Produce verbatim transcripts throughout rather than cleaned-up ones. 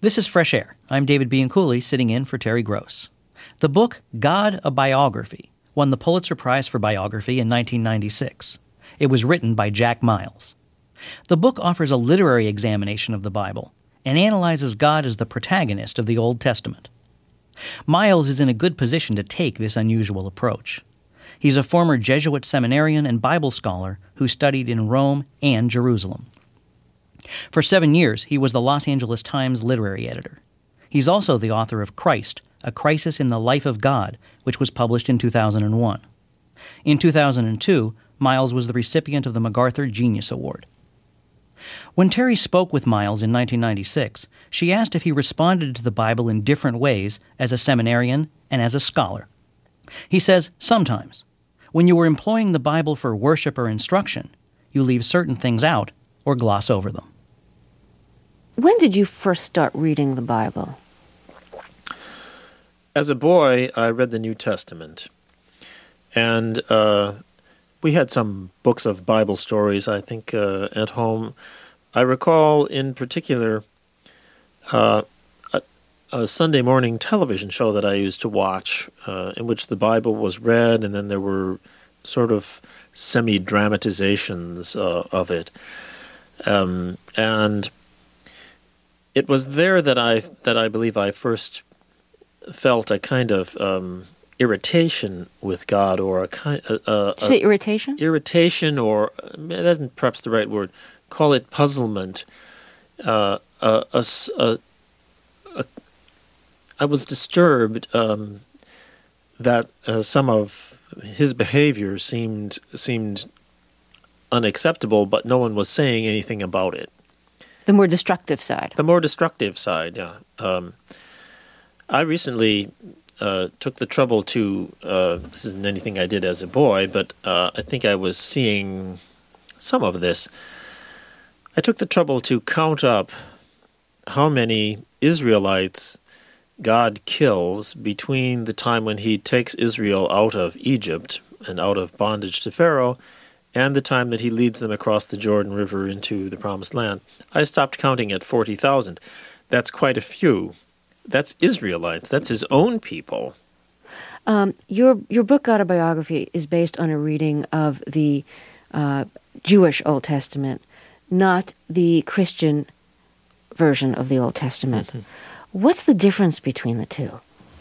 This is Fresh Air. I'm David Bianculli, sitting in for Terry Gross. The book God, a Biography won the Pulitzer Prize for Biography in nineteen ninety-six. It was written by Jack Miles. The book offers a literary examination of the Bible and analyzes God as the protagonist of the Old Testament. Miles is in a good position to take this unusual approach. He's a former Jesuit seminarian and Bible scholar who studied in Rome and Jerusalem. For seven years, he was the Los Angeles Times literary editor. He's also the author of Christ, A Crisis in the Life of God, which was published in two thousand one. In two thousand two, Miles was the recipient of the MacArthur Genius Award. When Terry spoke with Miles in nineteen ninety-six, she asked if he responded to the Bible in different ways as a seminarian and as a scholar. He says, sometimes. When you are employing the Bible for worship or instruction, you leave certain things out or gloss over them. When did you first start reading the Bible? As a boy, I read the New Testament. And uh, we had some books of Bible stories, I think, uh, at home. I recall in particular uh, a, a Sunday morning television show that I used to watch uh, in which the Bible was read, and then there were sort of semi-dramatizations uh, of it. Um, and it was there that I that I believe I first felt a kind of um, irritation with God, or a kind of uh, Did you say irritation? Irritation, or that isn't perhaps the right word. Call it puzzlement. Uh, a, a, a, a, I was disturbed um, that uh, some of his behavior seemed seemed unacceptable, but no one was saying anything about it. The more destructive side. The more destructive side, yeah. Um, I recently uh, took the trouble to, uh, this isn't anything I did as a boy, but uh, I think I was seeing some of this. I took the trouble to count up how many Israelites God kills between the time when he takes Israel out of Egypt and out of bondage to Pharaoh and the time that he leads them across the Jordan River into the Promised Land. I stopped counting at forty thousand. That's quite a few. That's Israelites. That's his own people. Um, your your book, Autobiography, is based on a reading of the uh, Jewish Old Testament, not the Christian version of the Old Testament. Mm-hmm. What's the difference between the two?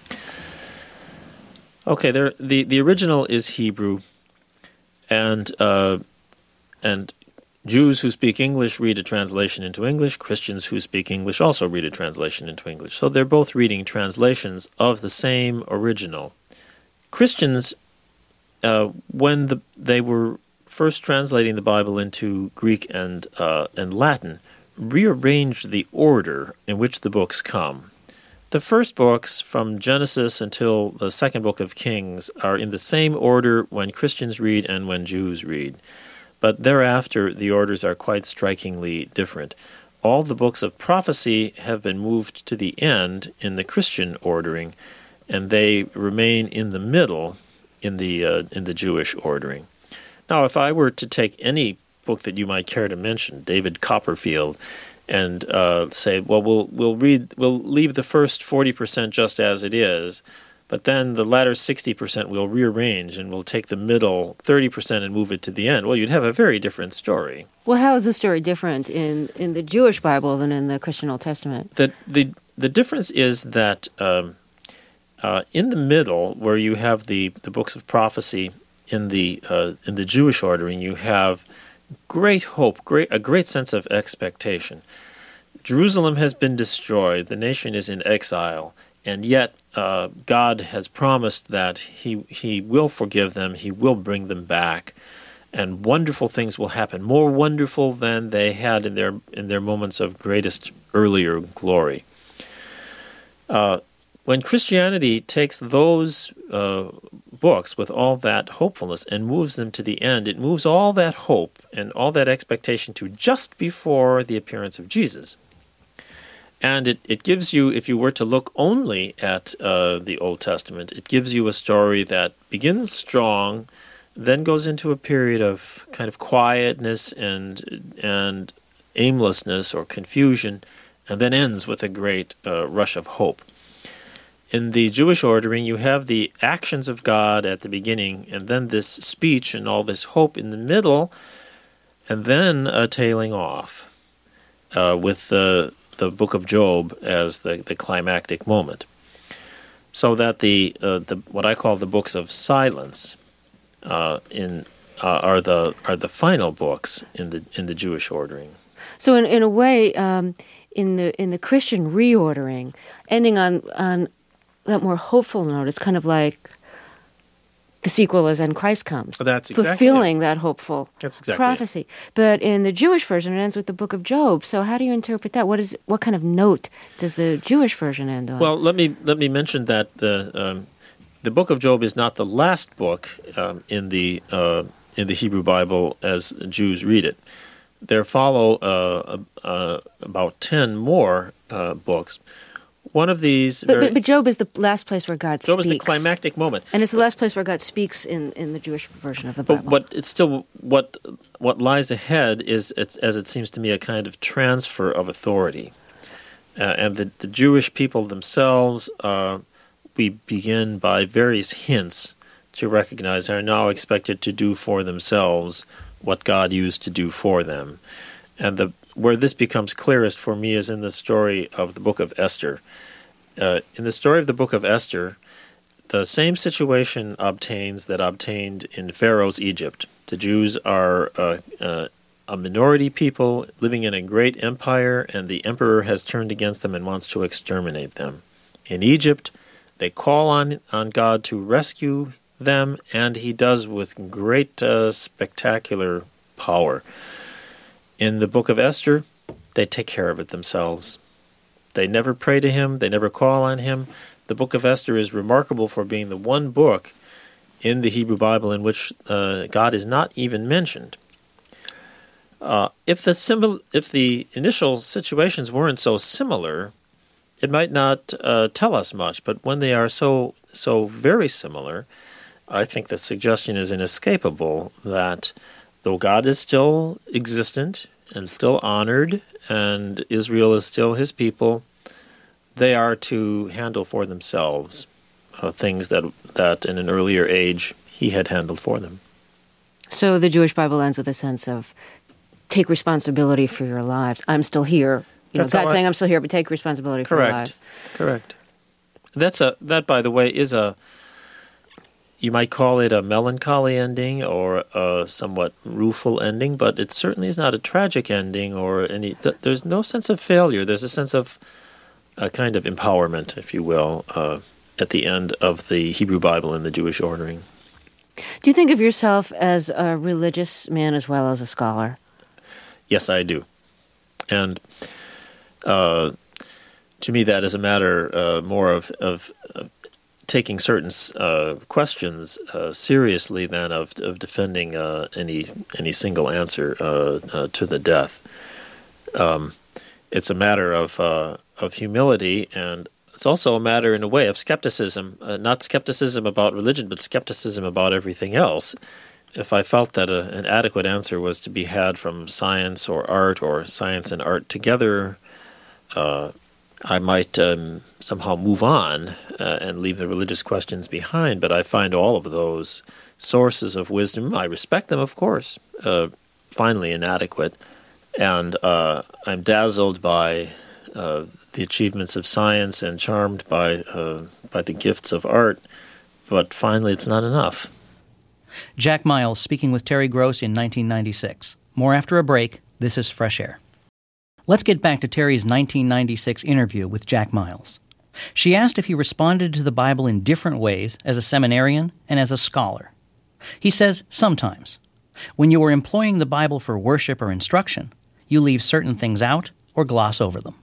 Okay, there, the, the original is Hebrew, and uh, and Jews who speak English read a translation into English. Christians who speak English also read a translation into English. So they're both reading translations of the same original. Christians, uh, when the, they were first translating the Bible into Greek and uh, and Latin, rearranged the order in which the books come. The first books, from Genesis until the second book of Kings, are in the same order when Christians read and when Jews read. But thereafter, the orders are quite strikingly different. All the books of prophecy have been moved to the end in the Christian ordering, and they remain in the middle in the uh, in the Jewish ordering. Now, if I were to take any book that you might care to mention, David Copperfield, and uh, say, well, we'll we'll read, we'll leave the first forty percent just as it is, but then the latter sixty percent we'll rearrange, and we'll take the middle thirty percent and move it to the end. Well, you'd have a very different story. Well, how is the story different in, in the Jewish Bible than in the Christian Old Testament? The the the difference is that um, uh, in the middle, where you have the, the books of prophecy in the uh, in the Jewish ordering, you have great hope, great a great sense of expectation. Jerusalem has been destroyed. The nation is in exile. And yet uh, God has promised that he he will forgive them. He will bring them back. And wonderful things will happen, more wonderful than they had in their in their moments of greatest earlier glory. Uh, when Christianity takes those uh, books with all that hopefulness and moves them to the end, it moves all that hope and all that expectation to just before the appearance of Jesus. And it, it gives you, if you were to look only at uh, the Old Testament, it gives you a story that begins strong, then goes into a period of kind of quietness and and aimlessness or confusion, and then ends with a great uh, rush of hope. In the Jewish ordering, you have the actions of God at the beginning, and then this speech and all this hope in the middle, and then a tailing off uh, with the the book of Job as the, the climactic moment. So that the uh, the what I call the books of silence uh, in uh, are the are the final books in the in the Jewish ordering. So in in a way, um, in the in the Christian reordering, ending on on that more hopeful note, it's kind of like the sequel is "And Christ Comes." That's exactly fulfilling it. that hopeful That's exactly prophecy. it. But in the Jewish version, it ends with the Book of Job. So how do you interpret that? What is what kind of note does the Jewish version end on? Well, let me let me mention that the um, the Book of Job is not the last book um, in the uh, in the Hebrew Bible as Jews read it. There follow uh, uh, about ten more uh, books. One of these... But, very, but, but Job is the last place where God Job speaks. is the climactic moment. And it's the last place where God speaks in, in the Jewish version of the Bible. But, but it's still... What what lies ahead is, it's, as it seems to me, a kind of transfer of authority. Uh, and the, the Jewish people themselves, uh, we begin by various hints to recognize, are now expected to do for themselves what God used to do for them. And the where this becomes clearest for me is in the story of the book of Esther. Uh, in the story of the book of Esther, the same situation obtains that obtained in Pharaoh's Egypt. The Jews are uh, uh, a minority people living in a great empire, and the emperor has turned against them and wants to exterminate them. In Egypt, they call on, on God to rescue them, and he does with great uh, spectacular power. In the book of Esther, they take care of it themselves. They never pray to him. They never call on him. The book of Esther is remarkable for being the one book in the Hebrew Bible in which uh, God is not even mentioned. Uh, if the symbol, if the initial situations weren't so similar, it might not uh, tell us much. But when they are so so very similar, I think the suggestion is inescapable that though God is still existent and still honored, and Israel is still his people, they are to handle for themselves uh, things that that in an earlier age he had handled for them. So the Jewish Bible ends with a sense of take responsibility for your lives. I'm still here. You know, God saying I'm still here, but take responsibility for your lives. Correct. Correct. That's a that, by the way, is a, you might call it a melancholy ending or a somewhat rueful ending, but it certainly is not a tragic ending or any. Th- there's no sense of failure. There's a sense of a kind of empowerment, if you will, uh, at the end of the Hebrew Bible in the Jewish ordering. Do you think of yourself as a religious man as well as a scholar? Yes, I do. And uh, to me, that is a matter uh, more of, of, of taking certain uh, questions uh, seriously than of, of defending uh, any any single answer uh, uh, to the death. Um, it's a matter of uh, of humility, and it's also a matter, in a way, of skepticism. Uh, not skepticism about religion, but skepticism about everything else. If I felt that a, an adequate answer was to be had from science or art, or science and art together, uh, I might um, somehow move on uh, and leave the religious questions behind. But I find all of those sources of wisdom, I respect them, of course, uh, finally inadequate. And uh, I'm dazzled by uh, the achievements of science and charmed by uh, by the gifts of art. But finally, it's not enough. Jack Miles speaking with Terry Gross in nineteen ninety-six. More after a break. This is Fresh Air. Let's get back to Terry's nineteen ninety-six interview with Jack Miles. She asked if he responded to the Bible in different ways as a seminarian and as a scholar. He says sometimes. When you are employing the Bible for worship or instruction, you leave certain things out or gloss over them.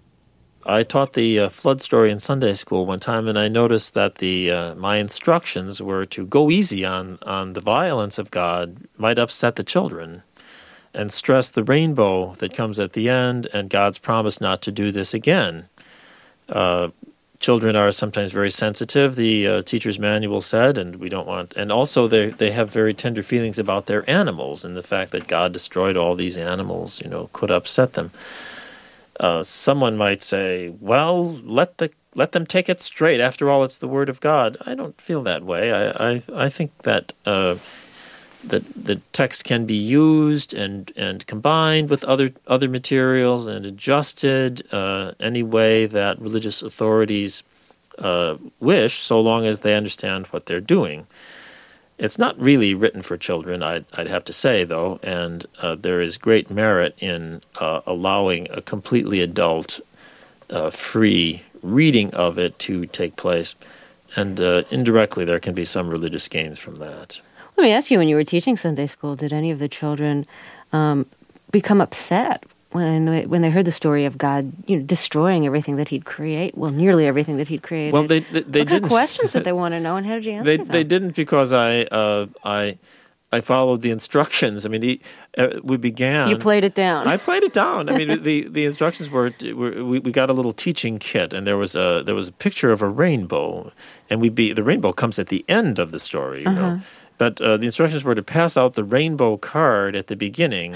I taught the uh, flood story in Sunday school one time, and I noticed that the uh, my instructions were to go easy on, on the violence of God might upset the children, and stress the rainbow that comes at the end and God's promise not to do this again. Uh, children are sometimes very sensitive, the uh, teacher's manual said, and we don't want... And also they they have very tender feelings about their animals, and the fact that God destroyed all these animals, you know, could upset them. uh, someone might say, well, let the let them take it straight. After all, it's the Word of God. I don't feel that way. I I, I think that uh, that the text can be used and, and combined with other other materials and adjusted uh, any way that religious authorities uh, wish, so long as they understand what they're doing. It's not really written for children, I'd, I'd have to say, though, and uh, there is great merit in uh, allowing a completely adult, uh, free reading of it to take place, and uh, indirectly there can be some religious gains from that. Let me ask you, when you were teaching Sunday school, did any of the children um, become upset when they, when they heard the story of God, you know, destroying everything that He'd create? Well, nearly everything that He'd created. Well, they they, they what didn't. Kind of questions did they want to know, and how did you answer they, them? They didn't because I uh, I I followed the instructions. I mean, he, uh, we began. You played it down. I played it down. I mean, the, the instructions were, were we, we got a little teaching kit, and there was a there was a picture of a rainbow, and we be the rainbow comes at the end of the story, you uh-huh. know. But uh, the instructions were to pass out the rainbow card at the beginning.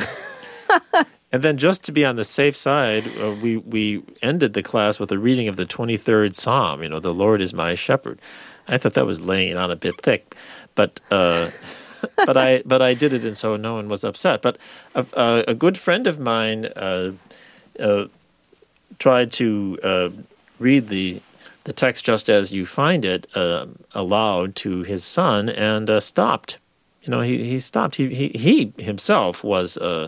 And then just to be on the safe side, uh, we, we ended the class with a reading of the twenty-third Psalm, you know, the Lord is my shepherd. I thought that was laying it on a bit thick, but uh, but I but I did it, and so no one was upset. But a, a, a good friend of mine uh, uh, tried to uh, read the the text just as you find it uh, aloud to his son, and uh, stopped. You know, he, he stopped. He, he he himself was uh,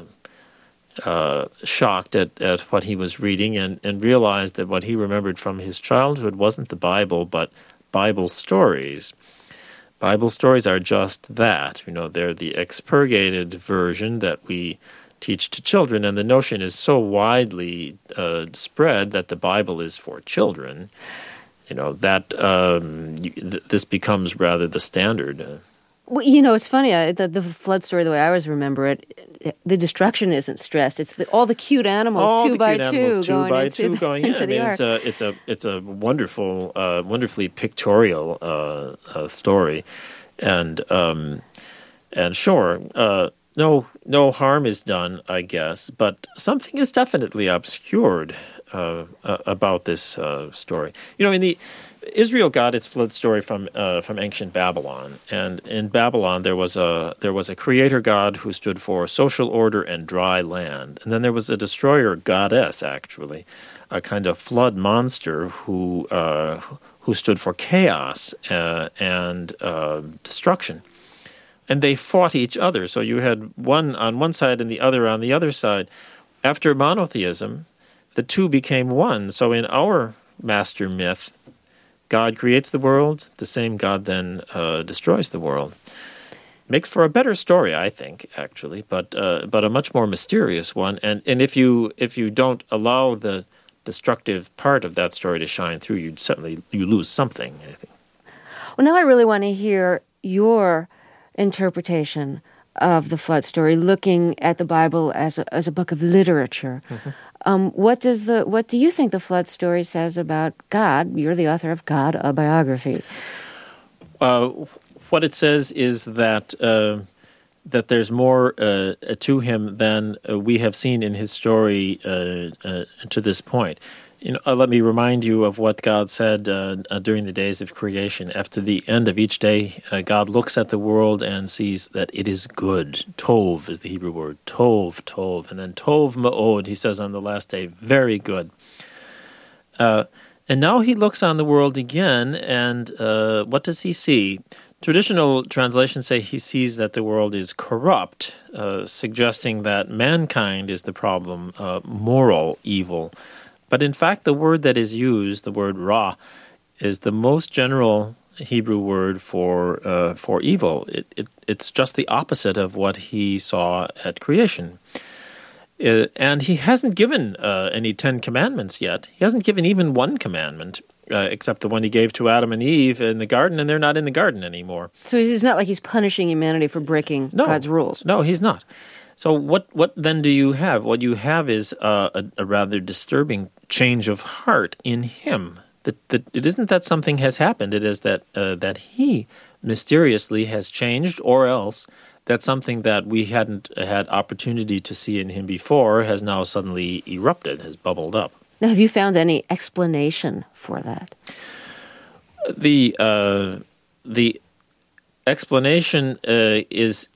uh, shocked at, at what he was reading, and, and realized that what he remembered from his childhood wasn't the Bible, but Bible stories. Bible stories are just that. You know, they're the expurgated version that we teach to children, and the notion is so widely uh, spread that the Bible is for children. You know, that um, th- this becomes rather the standard. Uh, Well, you know, it's funny. Uh, the, the flood story, the way I always remember it, the destruction isn't stressed. It's the, all the cute animals, all two the by cute two, animals, two going by into two the, going into in. the I mean, ark. it's a it's a it's a wonderful, uh, wonderfully pictorial uh, uh, story, and um, and sure, uh, no no harm is done, I guess, but something is definitely obscured uh, uh, about this uh, story. You know, in the Israel got its flood story from uh, from ancient Babylon, and in Babylon there was a there was a creator god who stood for social order and dry land, and then there was a destroyer goddess, actually, a kind of flood monster who uh, who stood for chaos uh, and uh, destruction, and they fought each other. So you had one on one side and the other on the other side. After monotheism, the two became one. So in our master myth, God creates the world, the same God then uh, destroys the world. Makes for a better story, I think, actually, but uh, but a much more mysterious one. And and if you if you don't allow the destructive part of that story to shine through, you certainly you lose something, I think. Well, now I really want to hear your interpretation of the flood story, looking at the Bible as a, as a book of literature. Mm-hmm. Um, what does the what do you think the flood story says about God? You're the author of God, a biography. Uh, what it says is that uh, that there's more uh, to him than uh, we have seen in his story uh, uh, to this point. You know, uh, let me remind you of what God said uh, uh, during the days of creation. After the end of each day, uh, God looks at the world and sees that it is good. Tov is the Hebrew word. Tov, tov. And then tov ma'od, he says on the last day, very good. Uh, and now he looks on the world again, and uh, what does he see? Traditional translations say he sees that the world is corrupt, uh, suggesting that mankind is the problem, uh, moral evil. But in fact, the word that is used, the word ra, is the most general Hebrew word for uh, for evil. It, it, it's just the opposite of what he saw at creation. Uh, and he hasn't given uh, any Ten Commandments yet. He hasn't given even one commandment, uh, except the one he gave to Adam and Eve in the garden, and they're not in the garden anymore. So it's not like he's punishing humanity for breaking no, God's rules. No, he's not. So what, what then do you have? What you have is uh, a, a rather disturbing change of heart in him. That, that it isn't that something has happened. It is that uh, that he mysteriously has changed, or else that something that we hadn't had opportunity to see in him before has now suddenly erupted, has bubbled up. Now, have you found any explanation for that? The uh, the explanation uh, is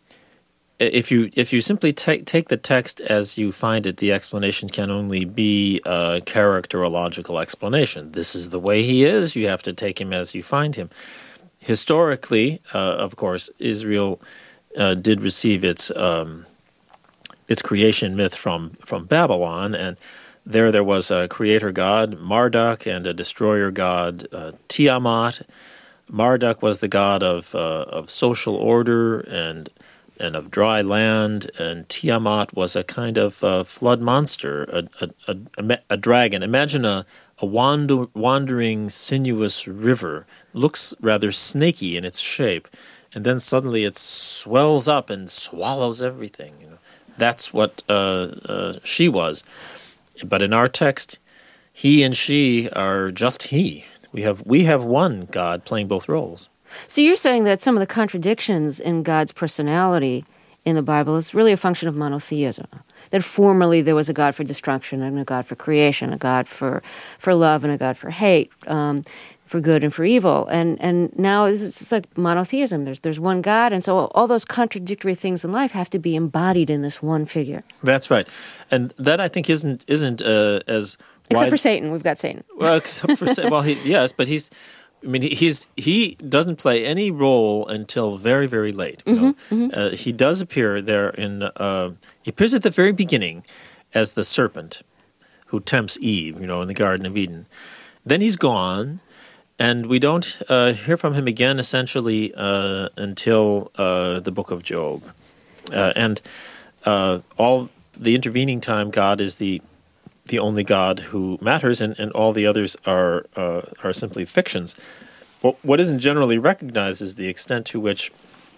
if you if you simply take take the text as you find it, the explanation can only be a characterological explanation. This is the way he is. You have to take him as you find him. Historically, uh, of course, Israel uh, did receive its um, its creation myth from from Babylon, and there there was a creator god, Marduk, and a destroyer god, uh, Tiamat. Marduk was the god of uh, of social order and and of dry land, and Tiamat was a kind of uh, flood monster, a a, a, a, a dragon. Imagine a a wander, wandering, sinuous river. Looks rather snaky in its shape, and then suddenly it swells up and swallows everything. You know, that's what uh, uh, she was. But in our text, he and she are just he. We have we have one God playing both roles. So you're saying that some of the contradictions in God's personality in the Bible is really a function of monotheism. That formerly there was a God for destruction and a God for creation, a God for, for love and a God for hate, um, for good and for evil. And and now it's it's like monotheism. There's there's one God, and so all those contradictory things in life have to be embodied in this one figure. That's right. And that, I think, isn't isn't uh, as Except wide... for Satan. We've got Satan. Well, except for Satan. Well, he, yes, but he's... I mean, he's he doesn't play any role until very, very late. You know? mm-hmm, mm-hmm. Uh, he does appear there in. Uh, he appears at the very beginning as the serpent who tempts Eve, you know, in the Garden of Eden. Then he's gone, and we don't uh, hear from him again, essentially, uh, until uh, the Book of Job, uh, and uh, all the intervening time, God is the the only God who matters, and, and all the others are uh, are simply fictions. Well, what isn't generally recognized is the extent to which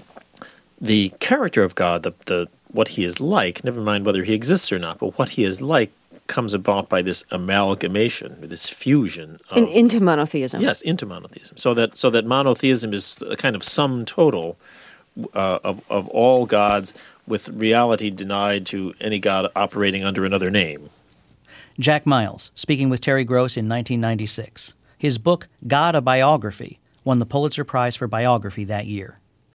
the character of God, the, the what he is like, never mind whether he exists or not, but what he is like comes about by this amalgamation, this fusion. Of, In, into monotheism. Yes, into monotheism. So that so that monotheism is a kind of sum total uh, of, of all gods with reality denied to any god operating under another name. Jack Miles, speaking with Terry Gross in nineteen ninety-six. His book, God, a Biography, won the Pulitzer Prize for Biography that year.